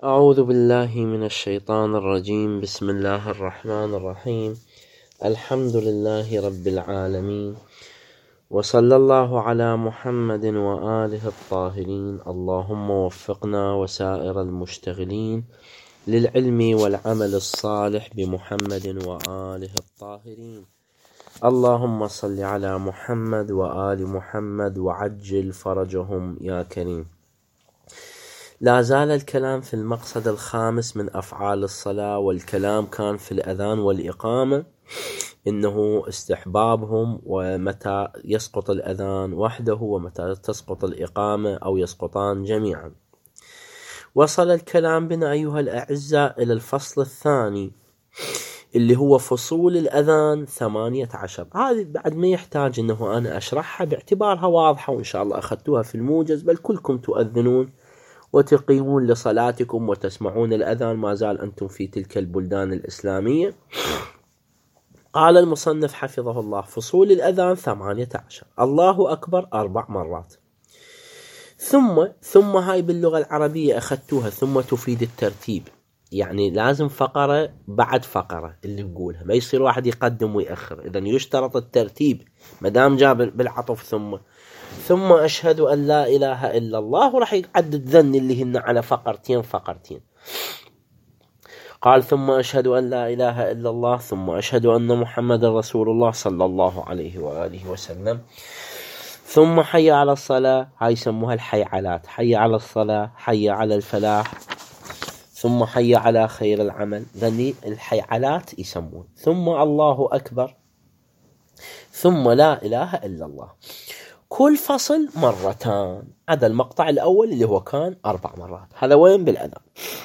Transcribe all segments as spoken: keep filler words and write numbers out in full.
أعوذ بالله من الشيطان الرجيم. بسم الله الرحمن الرحيم. الحمد لله رب العالمين، وصلى الله على محمد وآله الطاهرين. اللهم وفقنا وسائر المشتغلين للعلم والعمل الصالح بمحمد وآله الطاهرين. اللهم صل على محمد وآل محمد وعجل فرجهم يا كريم. لا زال الكلام في المقصد الخامس من أفعال الصلاة، والكلام كان في الأذان والإقامة، إنه استحبابهم ومتى يسقط الأذان وحده ومتى تسقط الإقامة أو يسقطان جميعا. وصل الكلام بنا أيها الأعزاء إلى الفصل الثاني اللي هو فصول الأذان ثمانية عشر. هذه بعد ما يحتاج أنه أنا أشرحها باعتبارها واضحة، وإن شاء الله أخذتوها في الموجز، بل كلكم تؤذنون وتقيمون لصلاتكم وتسمعون الأذان، ما زال أنتم في تلك البلدان الإسلامية. قال المصنف حفظه الله: فصول الأذان ثمانية عشر. الله أكبر أربع مرات، ثم ثم هاي باللغة العربية أخذتوها، ثم تفيد الترتيب، يعني لازم فقرة بعد فقرة اللي نقولها، ما يصير واحد يقدم ويأخر، إذن يشترط الترتيب مدام جاب بالعطف ثم ثم أشهد أن لا إله إلا الله، وراح يعدد ذن اللي هن على فقرتين فقرتين. قال: ثم أشهد أن لا إله إلا الله، ثم أشهد أن محمد رسول الله صلى الله عليه وآله وسلم، ثم حي على الصلاة، هاي يسموها الحيعلات، حي على الصلاة، حي على الفلاح، ثم حي على خير العمل، ذني الحيعلات يسمون، ثم الله أكبر، ثم لا إله إلا الله. كل فصل مرتان، هذا المقطع الأول اللي هو كان أربع مرات. هذا وين؟ بالأذان.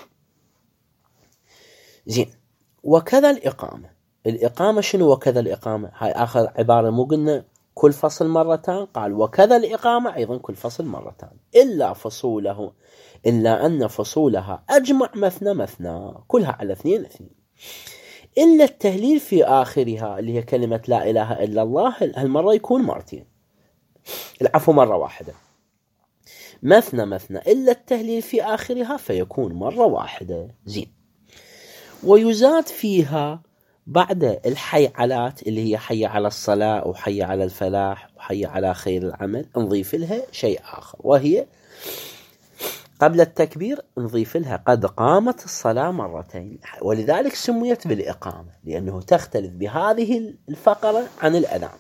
زين. وكذا الإقامة. الإقامة شنو وكذا الإقامة؟ هاي آخر عبارة، مو قلنا كل فصل مرتان؟ قال وكذا الإقامة أيضا كل فصل مرتان، إلا فصوله إلا أن فصولها أجمع مثنى مثنى، كلها على اثنين اثنين، إلا التهليل في آخرها اللي هي كلمة لا إله إلا الله، هالمرة يكون مرتين، العفو مرة واحدة، مثنى مثنى، إلا التهليل في آخرها فيكون مرة واحدة. زين. ويزاد فيها بعد الحيعلات اللي هي حي على الصلاة وحي على الفلاح وحي على خير العمل، نضيف لها شيء آخر، وهي قبل التكبير نضيف لها قد قامت الصلاة مرتين، ولذلك سميت بالإقامة، لأنه تختلف بهذه الفقرة عن الأذان.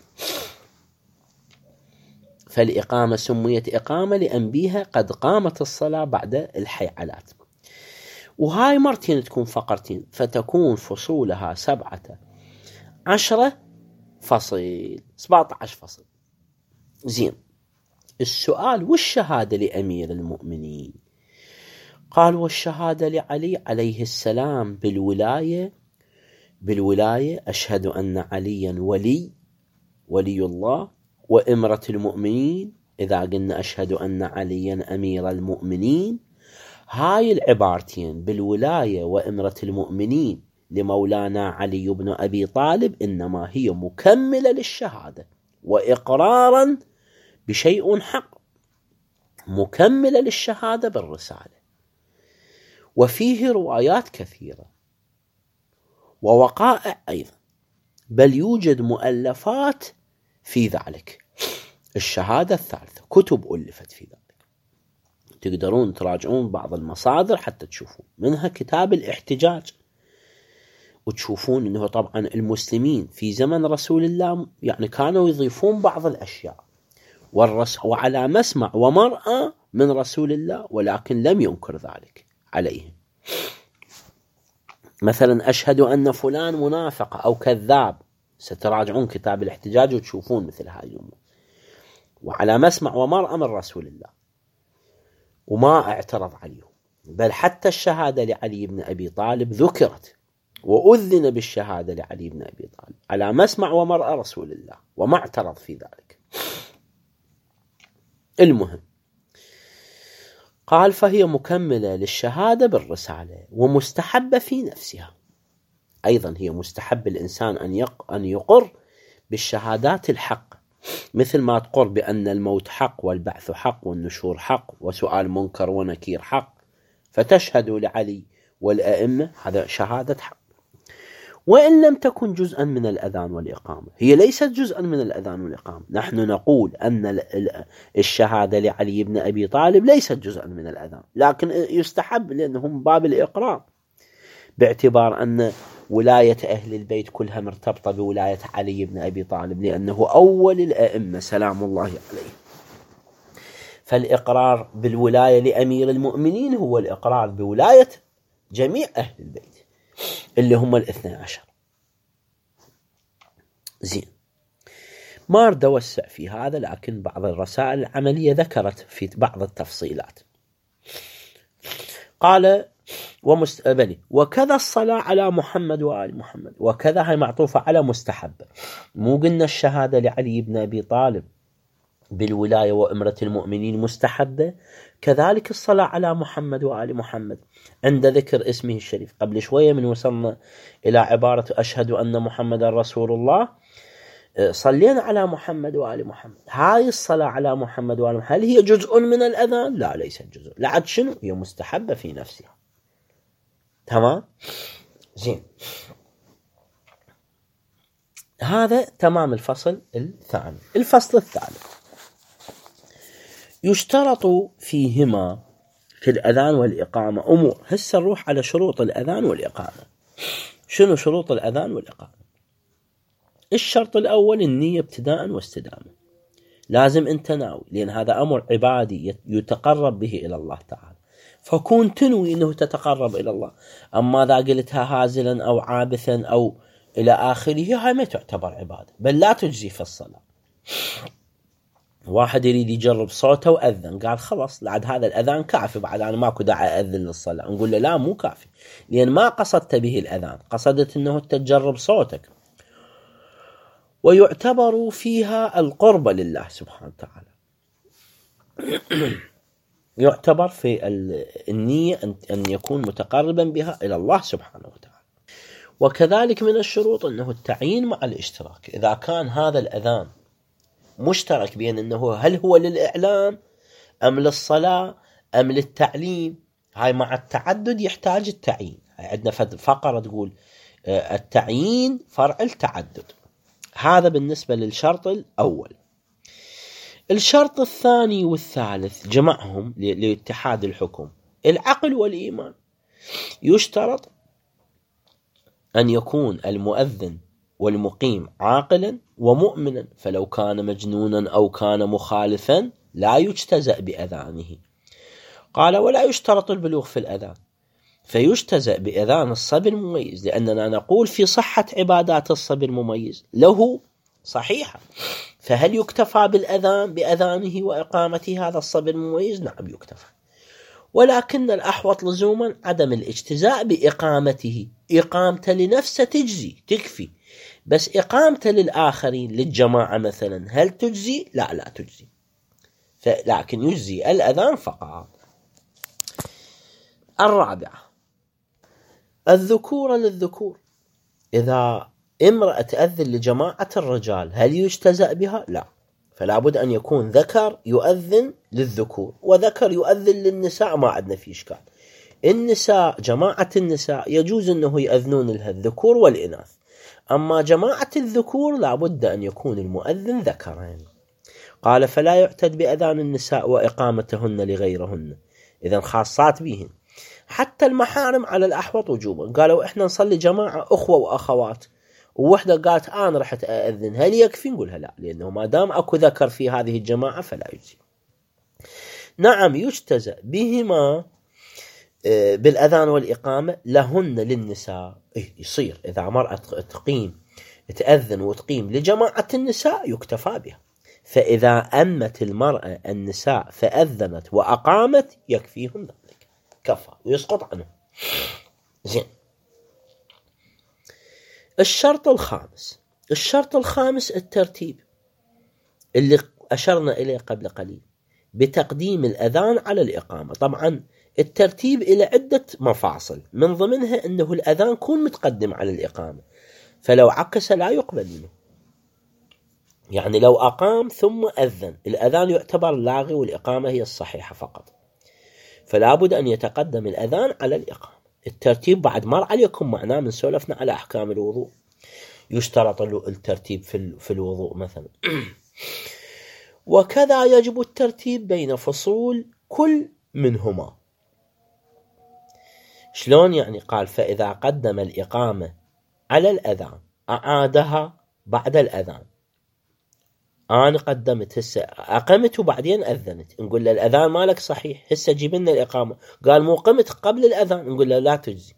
فالإقامة سميت إقامة لأن بيها قد قامت الصلاة بعد الحيعلات، وهاي مرتين تكون فقرتين، فتكون فصولها سبعة عشرة فصيل، سبعة عشر فصل. زين. السؤال: والشهادة لأمير المؤمنين؟ قال: والشهادة لعلي عليه السلام بالولاية بالولاية أشهد أن عليا ولي ولي الله وإمرة المؤمنين. إذا قلنا أشهد أن عليا أمير المؤمنين، هاي العبارتين بالولاية وإمرة المؤمنين لمولانا علي بن أبي طالب إنما هي مكملة للشهادة وإقرارا بشيء حق، مكملة للشهادة بالرسالة. وفيه روايات كثيرة ووقائع أيضا، بل يوجد مؤلفات في ذلك. الشهادة الثالثة كتب ألفت في ذلك، تقدرون تراجعون بعض المصادر حتى تشوفون، منها كتاب الاحتجاج، وتشوفون أنه طبعا المسلمين في زمن رسول الله يعني كانوا يضيفون بعض الأشياء، وعلى مسمع ومرأة من رسول الله، ولكن لم ينكر ذلك عليهم. مثلا أشهد أن فلان منافق أو كذاب، ستراجعون كتاب الاحتجاج وتشوفون مثل هذه الأمور، وعلى مسمع ومرأة من رسول الله، وما اعترض عليهم، بل حتى الشهادة لعلي بن أبي طالب ذكرت، وأذن بالشهادة لعلي بن أبي طالب على مسمع ومرأة رسول الله، وما اعترض في ذلك. المهم، قال: فهي مكملة للشهادة بالرسالة ومستحبة في نفسها. أيضا هي مستحب الإنسان أن أن يقر بالشهادات الحق، مثل ما تقر بأن الموت حق والبعث حق والنشور حق وسؤال منكر ونكير حق، فتشهد لعلي والأئمة، هذا شهادة حق. وإن لم تكن جزءا من الأذان والإقامة، هي ليست جزءا من الأذان والإقامة، نحن نقول أن الشهادة لعلي بن أبي طالب ليست جزءا من الأذان، لكن يستحب لأنهم باب الإقرار، باعتبار أن ولاية أهل البيت كلها مرتبطة بولاية علي بن أبي طالب، لأنه أول الأئمة سلام الله عليه. فالإقرار بالولاية لأمير المؤمنين هو الإقرار بولاية جميع أهل البيت اللي هم الاثنى عشر. زين، ما أريد أوسع في هذا، لكن بعض الرسائل العملية ذكرت في بعض التفصيلات. قال ومستقبلي وكذا الصلاة على محمد وآل محمد، وكذا هي معطوفة على مستحب، مو قلنا الشهادة لعلي بن أبي طالب بالولاية وإمرة المؤمنين مستحبة، كذلك الصلاة على محمد وآل محمد عند ذكر اسمه الشريف. قبل شوية من وصلنا إلى عبارة أشهد أن محمد رسول الله، صلينا على محمد وآل محمد. هاي الصلاة على محمد وآل محمد هل هي جزء من الأذان؟ لا، ليست جزء، لعد شنو؟ هي مستحبة في نفسها. تمام؟ زين، هذا تمام الفصل الثاني. الفصل الثالث، يشترط فيهما في الأذان والإقامة أمور. هسه نروح على شروط الأذان والإقامة. شنو شروط الأذان والإقامة؟ الشرط الأول النية ابتداء واستدامة، لازم أنت ناوي، لأن هذا أمر عبادي يتقرب به إلى الله تعالى، فكون تنوي أنه تتقرب إلى الله. أما إذا قلتها هازلا أو عابثا أو إلى آخره، هاي ما تعتبر عبادة، بل لا تجزي في الصلاة. واحد يريد يجرب صوته وأذن، قال خلاص بعد هذا الأذان كافي، بعد أنا ماكو داعي أذن للصلاة. نقول له لا، مو كافي، لأن ما قصدت به الأذان، قصدت أنه تجرب صوتك. ويعتبر فيها القرب لله سبحانه وتعالى. يعتبر في النية أن يكون متقربا بها إلى الله سبحانه وتعالى. وكذلك من الشروط أنه التعيين مع الاشتراك، إذا كان هذا الأذان مشترك بين أنه هل هو للإعلام أم للصلاة أم للتعليم، هاي مع التعدد يحتاج التعيين. عندنا فقرة تقول التعيين فرع التعدد. هذا بالنسبة للشرط الأول. الشرط الثاني والثالث جمعهم لاتحاد الحكم، العقل والإيمان. يشترط أن يكون المؤذن والمقيم عاقلا ومؤمنا، فلو كان مجنونا أو كان مخالفا لا يجتزأ بأذانه. قال ولا يشترط البلوغ في الأذان، فيجتزأ بأذان الصبي المميز، لأننا نقول في صحة عبادات الصبي المميز له صحيحة. فهل يكتفى بالأذان بأذانه وإقامته هذا الصبي المميز؟ نعم يكتفى، ولكن الأحوط لزوما عدم الاجتزاء بإقامته. إقامته لنفسه تجزي تكفي، بس إقامته للآخرين للجماعة مثلا هل تجزي؟ لا لا تجزي، لكن يجزي الأذان فقط. الرابعة الذكور للذكور، إذا امرأة تأذن لجماعة الرجال هل يجتزأ بها؟ لا، فلا بد أن يكون ذكر يؤذن للذكور وذكر يؤذن للنساء، ما عندنا في إشكال. النساء جماعة النساء يجوز أنه يأذنون لها الذكور والإناث، أما جماعة الذكور لا بد أن يكون المؤذن ذكرين. قال فلا يعتد بأذان النساء وإقامتهن لغيرهن، إذن خاصات بهن. حتى المحارم على الأحوط وجوبا، قالوا إحنا نصلي جماعة أخوة وأخوات، ووحدة قالت أنا رحت أأذن، هل يكفي؟ نقولها لا، لأنه ما دام أكو ذكر في هذه الجماعة فلا يجزي. نعم يجتزأ بهما بالأذان والإقامة لهن للنساء. يصير إذا مرأة تقيم تأذن وتقيم لجماعة النساء يكتفى بها، فإذا أمت المرأة النساء فأذنت وأقامت يكفيهم ذلك، كفى ويسقط عنه. زين، الشرط الخامس الشرط الخامس الترتيب اللي أشرنا إليه قبل قليل بتقديم الأذان على الإقامة. طبعا الترتيب إلى عدة مفاصل، من ضمنها أنه الأذان يكون متقدم على الإقامة، فلو عكس لا يقبل منه. يعني لو أقام ثم أذن الأذان يعتبر لاغي والإقامة هي الصحيحة فقط. فلا بد أن يتقدم الأذان على الإقامة. الترتيب بعد مر عليكم معناه من سولفنا على أحكام الوضوء، يشترط الترتيب في الوضوء مثلا. وكذا يجب الترتيب بين فصول كل منهما. شلون يعني؟ قال فإذا قدم الإقامة على الأذان أعادها بعد الأذان. أنا قدمت هسه أقمت وبعدين أذنت، نقول له الأذان مالك صحيح، هسه جيب لنا الإقامة. قال مو قمت قبل الأذان، نقول له لا تجزي.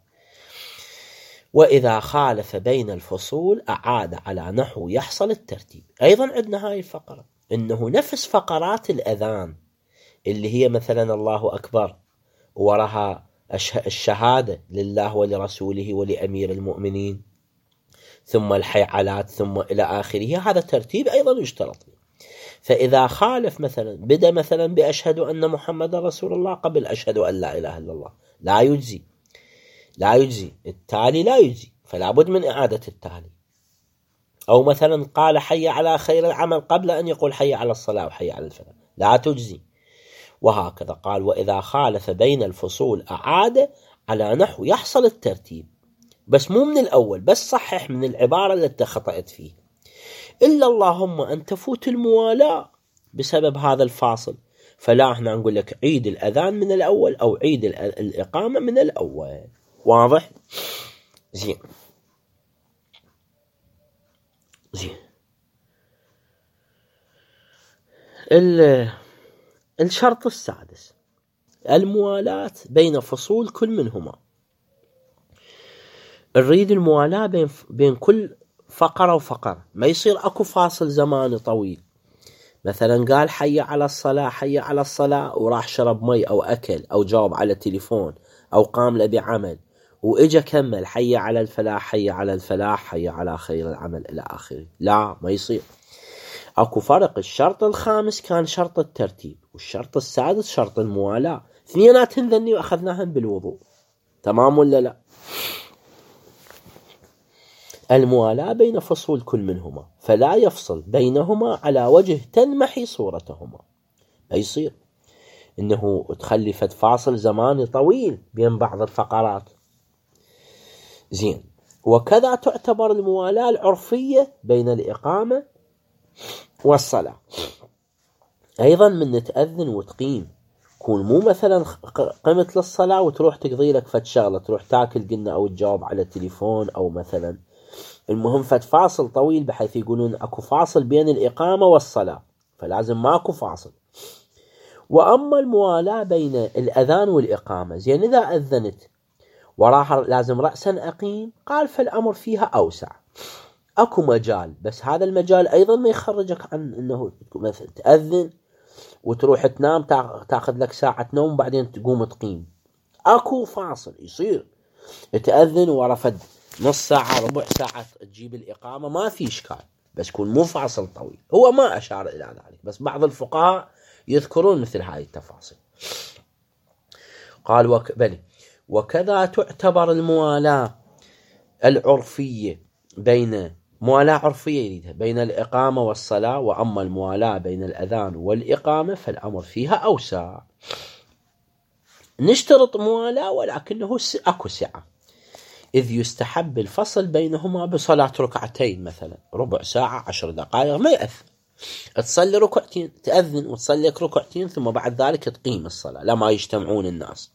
وإذا خالف بين الفصول أعاد على نحو يحصل الترتيب. أيضا عندنا هاي الفقرة إنه نفس فقرات الأذان اللي هي مثلا الله أكبر وراها الشهادة لله ولرسوله ولأمير المؤمنين ثم الحيعلات ثم إلى آخره، هذا ترتيب أيضا يشترط. فإذا خالف مثلا بدأ مثلا بأشهد أن محمد رسول الله قبل أشهد أن لا إله إلا الله، لا يجزي، لا يجزي التالي، لا يجزي، فلا بد من إعادة التالي. أو مثلا قال حي على خير العمل قبل أن يقول حي على الصلاة وحي على الفلاح، لا تجزي. وهكذا قال وإذا خالف بين الفصول أعاد على نحو يحصل الترتيب، بس مو من الأول، بس صحح من العبارة التي خطأت فيه. إلا اللهم أن تفوت الموالاة بسبب هذا الفاصل، فلا احنا نقول لك عيد الأذان من الأول أو عيد الإقامة من الأول. واضح؟ زين زين. الشرط السادس الموالاة بين فصول كل منهما. نريد الموالاة بين بين كل فقرة وفقرة، ما يصير اكو فاصل زماني طويل. مثلا قال حي على الصلاة حي على الصلاة وراح شرب مي او اكل او جاوب على تليفون او قام له بعمل واجا كمل حي على الفلاح حي على الفلاح حي على خير العمل الى اخره، لا ما يصير. اكو فرق. الشرط الخامس كان شرط الترتيب والشرط السادس شرط الموالاة، اثنيناتهم ذني واخذناهم بالوضوء، تمام ولا لا؟ الموالاة بين فصول كل منهما، فلا يفصل بينهما على وجه تنمحي صورتهما. ما يصير انه تخلفت فاصل زماني طويل بين بعض الفقرات. زين. وكذا تعتبر الموالاة العرفية بين الإقامة والصلاة. أيضا من نتأذن وتقيم، كون مو مثلا قمت للصلاة وتروح تقضي لك فت شغلة، تروح تاكل قلنا أو تجاوب على التليفون أو مثلا، المهم فت فاصل طويل بحيث يقولون أكو فاصل بين الإقامة والصلاة، فلازم ماكو فاصل. وأما الموالاة بين الأذان والإقامة، زين إذا أذنت وراها لازم رأسا أقيم، قال فالأمر فيها أوسع، أكو مجال، بس هذا المجال أيضا ما يخرجك عن أنه مثلا تأذن وتروح تنام تاخذ لك ساعة نوم بعدين تقوم تقيم، أكو فاصل يصير تأذن ورفد نص ساعة ربع ساعة تجيب الإقامة، ما في إشكال، بس يكون مو فاصل طويل. هو ما أشار إلى ذلك، بس بعض الفقهاء يذكرون مثل هذه التفاصيل. قال وك... بل وكذا تعتبر الموالاة العرفية بين موالاة عرفية يريدها بين الإقامة والصلاة. وأما الموالاة بين الأذان والإقامة فالأمر فيها أوسع. نشترط موالاة ولكنه أكو سعة، إذ يستحب الفصل بينهما بصلاة ركعتين مثلا ربع ساعة عشر دقائق، ما يأثر. تصلي ركعتين تأذن وتصلي ركعتين ثم بعد ذلك تقيم الصلاة، لا ما يجتمعون الناس.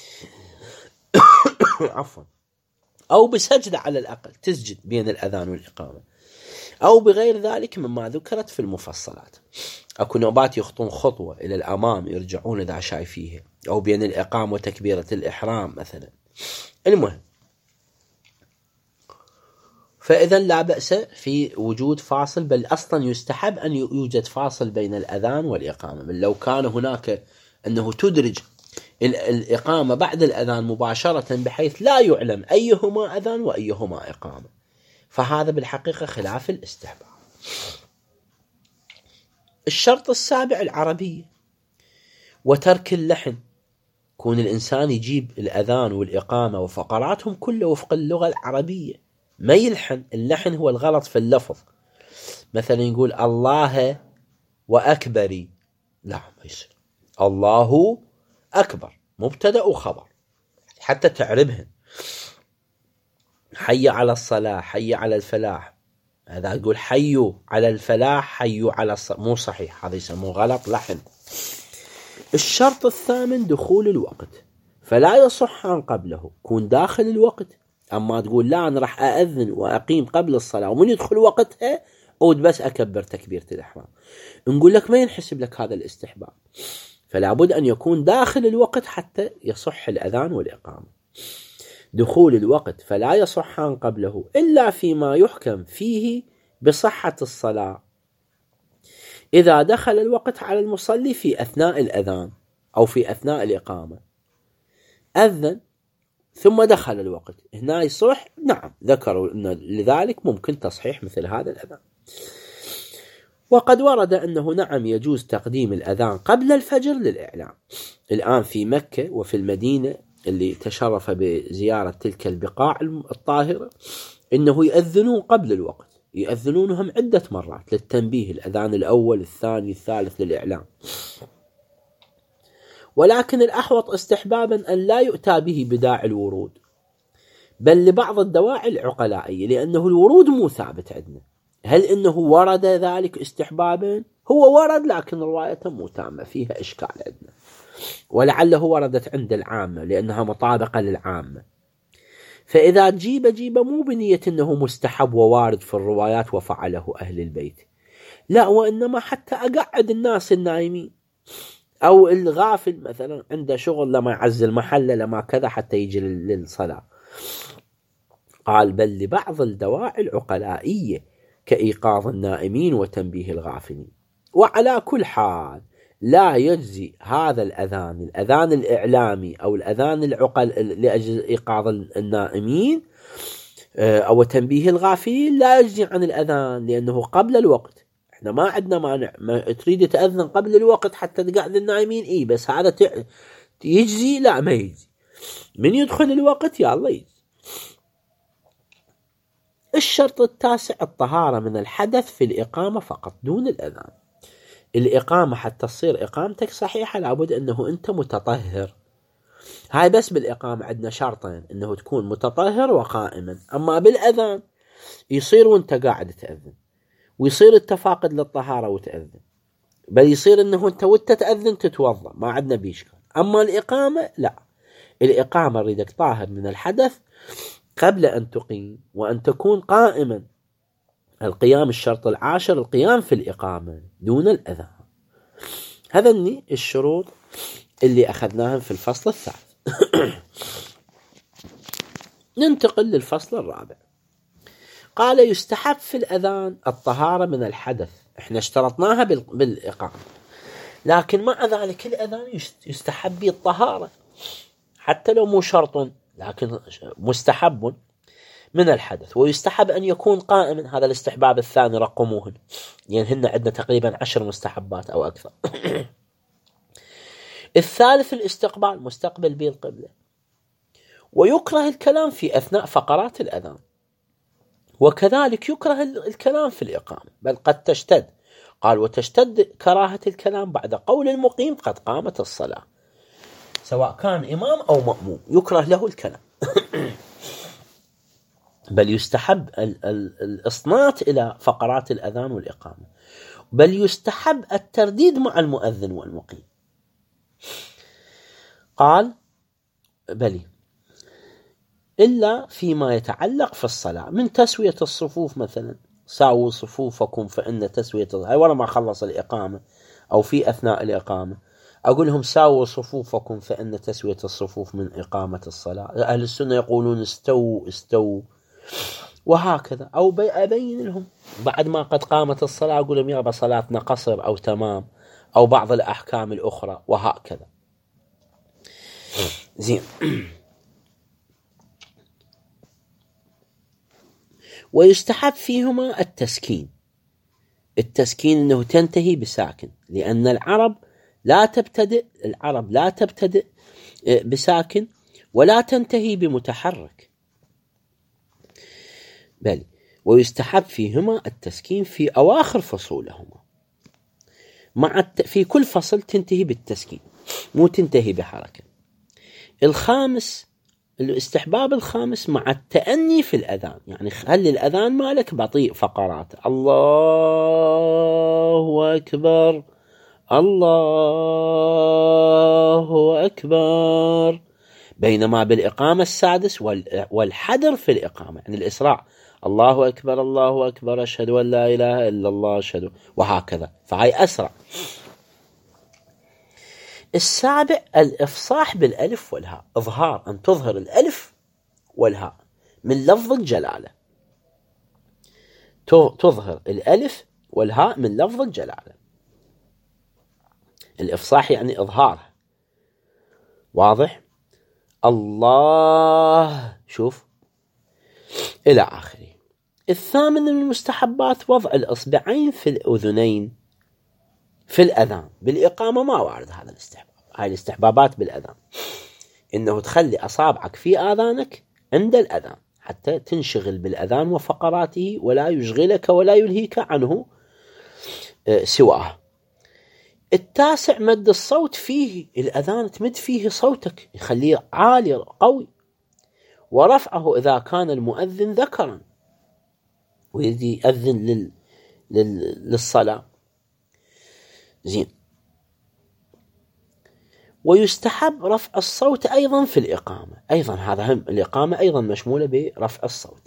عفوا. أو بسجدة على الأقل تسجد بين الأذان والإقامة، أو بغير ذلك مما ذكرت في المفصلات. أكو نوبات يخطون خطوة إلى الأمام يرجعون إذا شايفيه، أو بين الإقامة وتكبيرة الإحرام مثلا. المهم، فإذا لا بأس في وجود فاصل، بل أصلا يستحب أن يوجد فاصل بين الأذان والإقامة. بل لو كان هناك أنه تدرج الإقامة بعد الأذان مباشرة بحيث لا يعلم أيهما أذان وأيهما إقامة، فهذا بالحقيقة خلاف الاستحباب. الشرط السابع العربية وترك اللحن، كون الإنسان يجيب الأذان والإقامة وفقراتهم كله وفق اللغة العربية، ما يلحن. اللحن هو الغلط في اللفظ، مثلا يقول الله وأكبري، لا ما يصير الله أكبر مبتدأ وخبر حتى تعربهن. حي على الصلاة، حي على الفلاح، هذا يقول حي على الفلاح، حي على الصلاة، مو صحيح، هذا يسموه غلط لحن. الشرط الثامن دخول الوقت، فلا يصح عن قبله، كون داخل الوقت. أما تقول لا أنا راح أأذن وأقيم قبل الصلاة ومن يدخل وقتها أود بس أكبر تكبيرة الإحرام، نقول لك ما ينحسب لك هذا الاستحباب، فلا بد أن يكون داخل الوقت حتى يصح الأذان والإقامة. دخول الوقت فلا يصح عن قبله إلا فيما يحكم فيه بصحة الصلاة، إذا دخل الوقت على المصلي في أثناء الأذان أو في أثناء الإقامة، أذن ثم دخل الوقت، هنا يصح. نعم، ذكروا أن لذلك ممكن تصحيح مثل هذا الأذان. وقد ورد أنه نعم يجوز تقديم الأذان قبل الفجر للإعلام. الآن في مكة وفي المدينة اللي تشرف بزيارة تلك البقاع الطاهرة إنه يأذنون قبل الوقت، يأذنونهم عدة مرات للتنبيه، الأذان الأول الثاني الثالث للإعلام. ولكن الأحوط استحبابا أن لا يؤتى به بداعي الورود، بل لبعض الدواعي العقلائية، لأنه الورود مو ثابت عندنا. هل إنه ورد ذلك استحبابا؟ هو ورد لكن روايته مو تامة، فيها إشكال عندنا، ولعله وردت عند العامة لأنها مطابقة للعامة. فإذا جيب جيب مو بنية أنه مستحب ووارد في الروايات وفعله أهل البيت، لا، وإنما حتى أقعد الناس النايمين أو الغافل مثلا عنده شغل لما يعزل محله لما كذا حتى يجي للصلاة. قال بل لبعض الدواعي العقلائية كإيقاظ النائمين وتنبيه الغافلين. وعلى كل حال لا يجزي هذا الأذان، الأذان الإعلامي أو الأذان العقل لأجل إيقاظ النائمين أو تنبيه الغافلين، لا يجزي عن الأذان لأنه قبل الوقت. احنا ما عندنا مانع، ما تريد تأذن قبل الوقت حتى تقعد النائمين، إيه بس هذا يجزي؟ لا ما يجزي، من يدخل الوقت يا الله يجزي. الشرط التاسع الطهارة من الحدث في الإقامة فقط دون الأذان. الإقامة حتى تصير إقامتك صحيحة لابد أنه أنت متطهر. هاي بس بالإقامة عندنا شرطين، أنه تكون متطهر وقائما. أما بالأذان يصير وأنت قاعد تأذن، ويصير التفاقد للطهارة وتأذن، بل يصير أنه أنت وأنت تأذن تتوضأ، ما عندنا بيشكال. أما الإقامة لا، الإقامة ريدك طاهر من الحدث قبل أن تقيم، وأن تكون قائما. القيام الشرط العاشر القيام في الإقامة دون الأذان. هذا الشروط اللي أخذناها في الفصل الثالث. ننتقل للفصل الرابع. قال يستحب في الأذان الطهارة من الحدث، احنا اشترطناها بالإقامة، لكن مع ذلك الأذان يستحب به الطهارة حتى لو مو شرط، لكن مستحب من الحدث. ويستحب أن يكون قائما، هذا الاستحباب الثاني رقموهن، يعني هن عندنا تقريبا عشر مستحبات أو أكثر. الثالث الاستقبال، مستقبل به القبلة. ويكره الكلام في أثناء فقرات الأذان، وكذلك يكره الكلام في الإقامة، بل قد تشتد. قال وتشتد كراهة الكلام بعد قول المقيم قد قامت الصلاة، سواء كان إمام أو مأموم يكره له الكلام. بل يستحب الإصنات إلى فقرات الأذان والإقامة، بل يستحب الترديد مع المؤذن والمقيم. قال بل إلا فيما يتعلق في الصلاة من تسوية الصفوف، مثلا ساووا صفوفكم فإن تسوية، هاي ورا ما خلص الإقامة أو في أثناء الإقامة أقول لهم ساووا صفوفكم فإن تسوية الصفوف من إقامة الصلاة. أهل السنة يقولون استووا استووا، وهكذا. أو أبين لهم بعد ما قد قامت الصلاة أقول لهم يابا صلاتنا قصر أو تمام، أو بعض الأحكام الأخرى، وهكذا. زين. ويستحب فيهما التسكين. التسكين أنه تنتهي بساكن، لأن العرب لا تبتدئ العرب لا تبتدئ بساكن ولا تنتهي بمتحرك. بل ويستحب فيهما التسكين في أواخر فصولهما، مع الت... في كل فصل تنتهي بالتسكين، مو تنتهي بحركة. الخامس الاستحباب الخامس مع التأني في الأذان، يعني خلي الأذان مالك بطيء فقرات، الله أكبر الله أكبر، بينما بالإقامة السادس والحدر في الإقامة، يعني الإسراع، الله أكبر الله أكبر أشهد أن لا إله إلا الله أشهد، وهكذا، فهي أسرع. السابع الإفصاح بالألف والهاء، إظهار، أن تظهر الألف والهاء من لفظ الجلالة، تظهر الألف والهاء من لفظ الجلالة. الإفصاح يعني إظهارها، واضح؟ الله، شوف إلى آخره. الثامن من المستحبات وضع الإصبعين في الأذنين في الأذان، بالإقامة ما وارد هذا الاستحباب، هاي الاستحبابات بالأذان، إنه تخلي أصابعك في آذانك عند الأذان حتى تنشغل بالأذان وفقراته ولا يشغلك ولا يلهيك عنه سواه. التاسع مد الصوت فيه، الأذان تمد فيه صوتك، يخليه عالي قوي، ورفعه إذا كان المؤذن ذكرا ويدي يأذن لل... لل... للصلاة، زين. ويستحب رفع الصوت أيضا في الإقامة، أيضا هذا هم، الإقامة أيضا مشمولة برفع الصوت،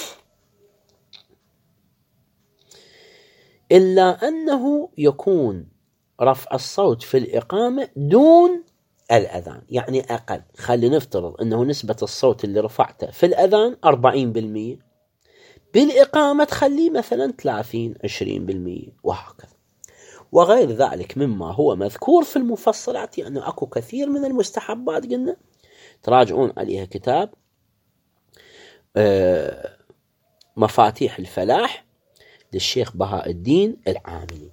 إلا أنه يكون رفع الصوت في الإقامة دون الأذان، يعني أقل. خلي نفترض أنه نسبة الصوت اللي رفعته في الأذان أربعين بالمئة، بالإقامة تخليه مثلا ثلاثين عشرين بالمئة، وهكذا، وغير ذلك مما هو مذكور في المفصلات. يعني أكو كثير من المستحبات قلنا تراجعون عليها كتاب مفاتيح الفلاح للشيخ بهاء الدين العاملي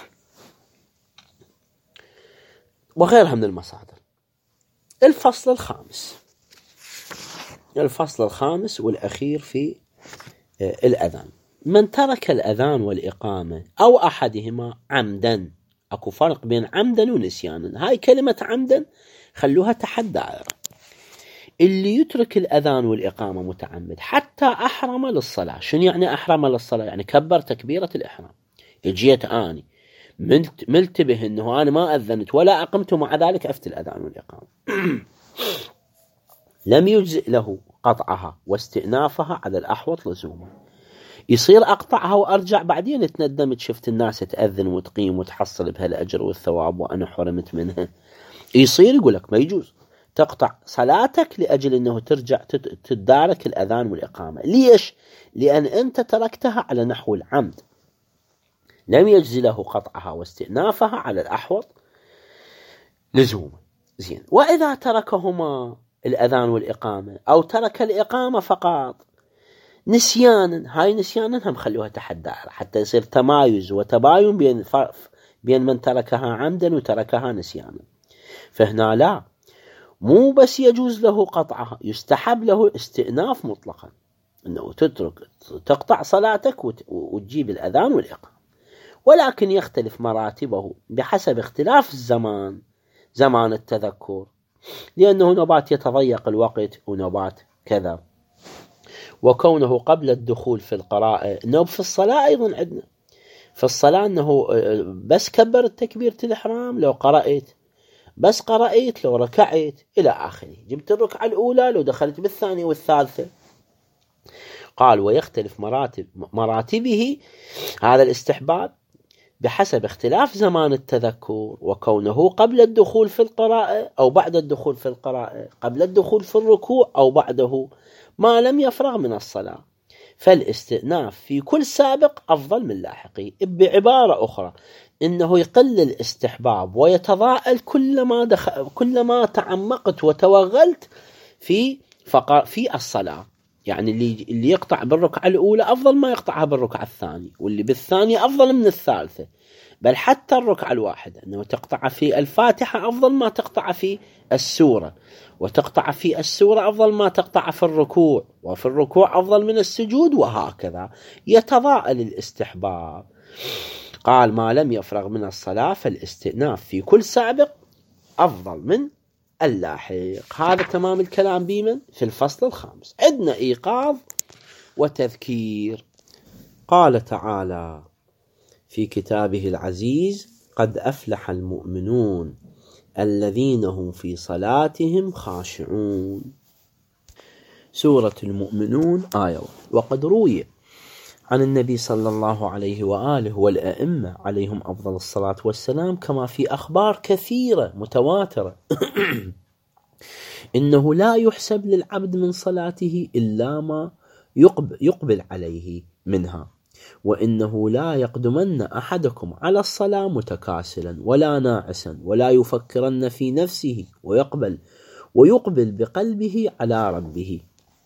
وغيرها من المصادر. الفصل الخامس، الفصل الخامس والأخير في الأذان، من ترك الأذان والإقامة أو أحدهما عمدا، أكو فرق بين عمدا ونسيانا، هاي كلمة عمدا خلوها تحت دائرة. اللي يترك الأذان والإقامة متعمد حتى أحرم للصلاة، شنو يعني أحرم للصلاة؟ يعني كبر تكبيرة الإحرام، جيت آني ملتبه أنه أنا ما أذنت ولا أقمت، مع ذلك أفتي الأذان والإقامة لم يجزئ له قطعها واستئنافها على الأحوط لزوما. يصير أقطعها وأرجع بعدين اتندمت، شفت الناس تأذن وتقيم وتحصل بهالأجر والثواب وأنا حرمت منها. يصير يقولك ما يجوز تقطع صلاتك لأجل أنه ترجع تدارك الأذان والإقامة. ليش؟ لأن أنت تركتها على نحو العمد، لم يجزي له قطعها واستئنافها على الأحوط لزوما. زين. وإذا تركهما الأذان والإقامة أو ترك الإقامة فقط نسيانا، هاي نسيانا هم خلوها تحت دائرة حتى يصير تمايز وتباين بين بين من تركها عمدا وتركها نسيانا. فهنا لا، مو بس يجوز له قطعها، يستحب له استئناف مطلقا، أنه تترك تقطع صلاتك وتجيب الأذان والإقامة، ولكن يختلف مراتبه بحسب اختلاف الزمان، زمان التذكر، لأنه نوبات يتضيق الوقت ونوبات كذا، وكونه قبل الدخول في القراءة. إنه في الصلاة أيضا عندنا في الصلاة أنه بس كبر التكبيرة الإحرام لو قرأت، بس قرأت لو ركعت إلى آخره، جبت الركعة الأولى لو دخلت بالثانية والثالثة. قال ويختلف مراتب مراتبه هذا الاستحباب بحسب اختلاف زمان التذكر، وكونه قبل الدخول في القراءة أو بعد الدخول في القراءة، قبل الدخول في الركوع أو بعده، ما لم يفرغ من الصلاة، فالاستئناف في كل سابق أفضل من لاحقه. بعبارة أخرى إنه يقل الاستحباب ويتضاءل كلما دخل كلما تعمقت وتوغلت في فقر في الصلاة. يعني اللي اللي يقطع بالركعة الأولى أفضل ما يقطعها بالركعة الثانية، واللي بالثانية أفضل من الثالثة، بل حتى الركعة الواحدة أنه تقطع في الفاتحة أفضل ما تقطع في السورة، وتقطع في السورة أفضل ما تقطع في الركوع، وفي الركوع أفضل من السجود، وهكذا يتضاءل الاستحباب. قال ما لم يفرغ من الصلاة فالاستئناف في كل سابق أفضل من اللاحق. هذا تمام الكلام بمن؟ في الفصل الخامس عندنا إيقاظ وتذكير. قال تعالى في كتابه العزيز: قد أفلح المؤمنون الذين هم في صلاتهم خاشعون. سورة المؤمنون آية. وقد روي عن النبي صلى الله عليه وآله والأئمة عليهم أفضل الصلاة والسلام كما في أخبار كثيرة متواترة إنه لا يحسب للعبد من صلاته إلا ما يقبل عليه منها، وإنه لا يقدمن أحدكم على الصلاة متكاسلا ولا ناعسا ولا يفكرن في نفسه ويقبل ويقبل بقلبه على ربه.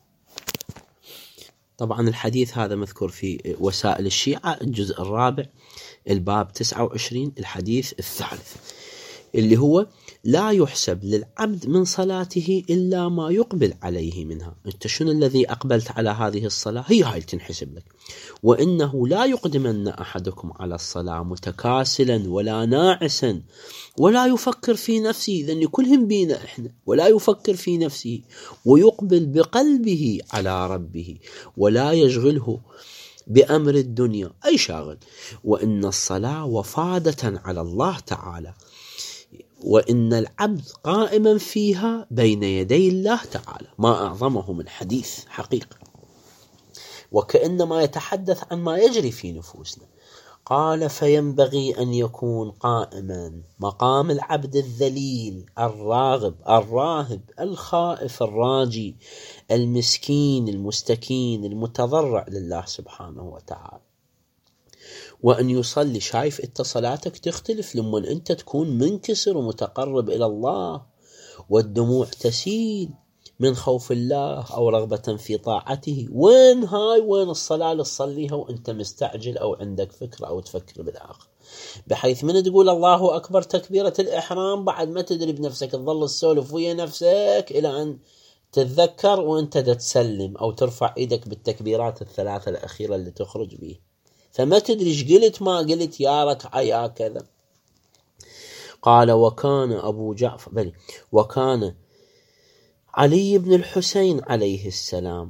طبعا الحديث هذا مذكور في وسائل الشيعة الجزء الرابع الباب تسعة وعشرين الحديث الثالث، اللي هو لا يحسب للعبد من صلاته إلا ما يقبل عليه منها. أنت شنو الذي أقبلت على هذه الصلاة؟ هي هاي تنحسب لك. وإنه لا يقدمن أحدكم على الصلاة متكاسلا ولا ناعسا ولا يفكر في نفسه، إذن كلهم بينا إحنا، ولا يفكر في نفسه ويقبل بقلبه على ربه ولا يشغله بأمر الدنيا أي شاغل. وإن الصلاة وفادة على الله تعالى، وإن العبد قائما فيها بين يدي الله تعالى. ما أعظمه من حديث حقيقة، وكأنما يتحدث عن ما يجري في نفوسنا. قال: فينبغي أن يكون قائما مقام العبد الذليل الراغب الراهب الخائف الراجي المسكين المستكين المتضرع لله سبحانه وتعالى، وأن يصلي. شايف انت صلاتك تختلف لما انت تكون منكسر ومتقرب إلى الله والدموع تسيل من خوف الله أو رغبة في طاعته. وين هاي وين الصلاة اللي تصليها وانت مستعجل أو عندك فكرة أو تفكر بالآخر، بحيث من تقول الله أكبر تكبيرة الإحرام بعد ما تدري بنفسك تظل تسولف ويا نفسك إلى أن تتذكر وانت تسلم أو ترفع إيدك بالتكبيرات الثلاثة الأخيرة اللي تخرج به، فما تدري ايش قلت ما قلت، يا ركعة يا كذا. قال: وكان أبو جعفر بل وكان علي بن الحسين عليه السلام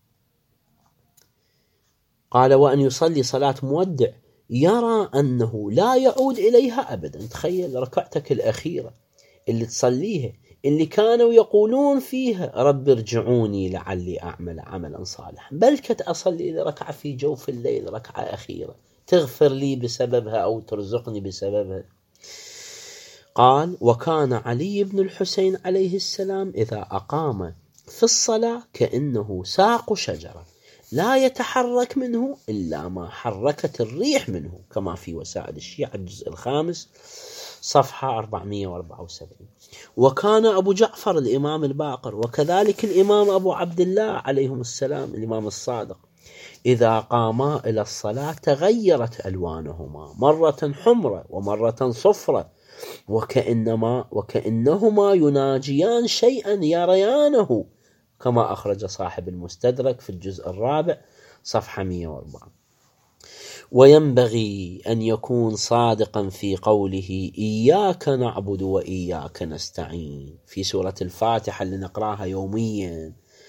قال: وأن يصلي صلاة مودع يرى أنه لا يعود إليها أبدا. تخيل ركعتك الأخيرة اللي تصليها اللي كانوا يقولون فيها رب ارجعوني لعلي أعمل عملا صالحا، بل كنت أصلي ركعة في جوف الليل ركعة أخيرة تغفر لي بسببها أو ترزقني بسببها. قال: وكان علي بن الحسين عليه السلام إذا أقام في الصلاة كأنه ساق شجرة لا يتحرك منه إلا ما حركت الريح منه، كما في وسائل الشيعة الجزء الخامس صفحة أربعمائة وأربعة وسبعين. وكان أبو جعفر الإمام الباقر وكذلك الإمام أبو عبد الله عليهم السلام الإمام الصادق إذا قاما إلى الصلاة تغيرت ألوانهما، مرة حمرة ومرة صفرة، وكأنما وكأنهما يناجيان شيئا يريانه، كما أخرج صاحب المستدرك في الجزء الرابع صفحة مئة وأربعة. وينبغي أن يكون صادقا في قوله إياك نعبد وإياك نستعين في سورة الفاتحة اللي نقراها يوميا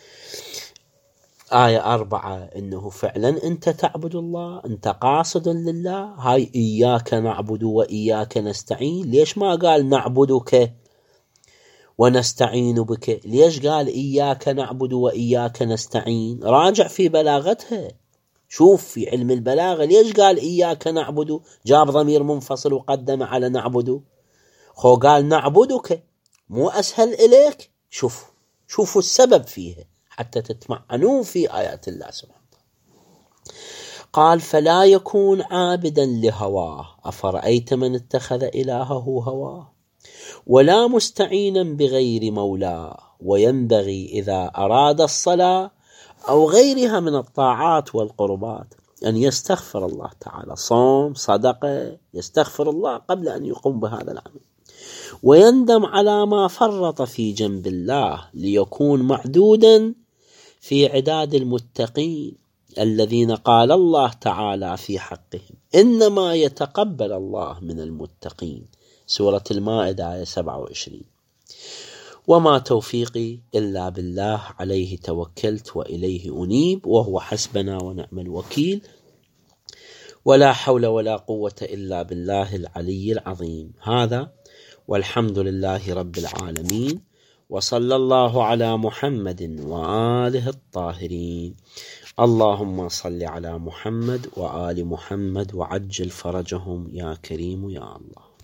آية أربعة، إنه فعلا أنت تعبد الله، أنت قاصد لله. هاي إياك نعبد وإياك نستعين. ليش ما قال نعبدك ونستعين بك؟ ليش قال إياك نعبد وإياك نستعين؟ راجع في بلاغتها، شوف في علم البلاغة ليش قال إياك نعبد، جاب ضمير منفصل وقدم على نعبد. خو قال نعبدك مو أسهل إليك؟ شوف شوفوا السبب فيها حتى تتمعنون في آيات الله سبحانه. قال: فلا يكون عابدا لهواه، أفرأيت من اتخذ إلهه هواه، ولا مستعينا بغير مولاه. وينبغي إذا أراد الصلاة أو غيرها من الطاعات والقربات أن يستغفر الله تعالى، صوم صدقة، يستغفر الله قبل أن يقوم بهذا العمل، ويندم على ما فرط في جنب الله ليكون معدودا في عداد المتقين الذين قال الله تعالى في حقهم إنما يتقبل الله من المتقين، سورة المائدة آية سبعة وعشرين. وما توفيقي إلا بالله، عليه توكلت وإليه أنيب، وهو حسبنا ونعم الوكيل، ولا حول ولا قوة إلا بالله العلي العظيم. هذا والحمد لله رب العالمين، وصلى الله على محمد وآله الطاهرين. اللهم صل على محمد وآل محمد وعجل فرجهم يا كريم يا الله.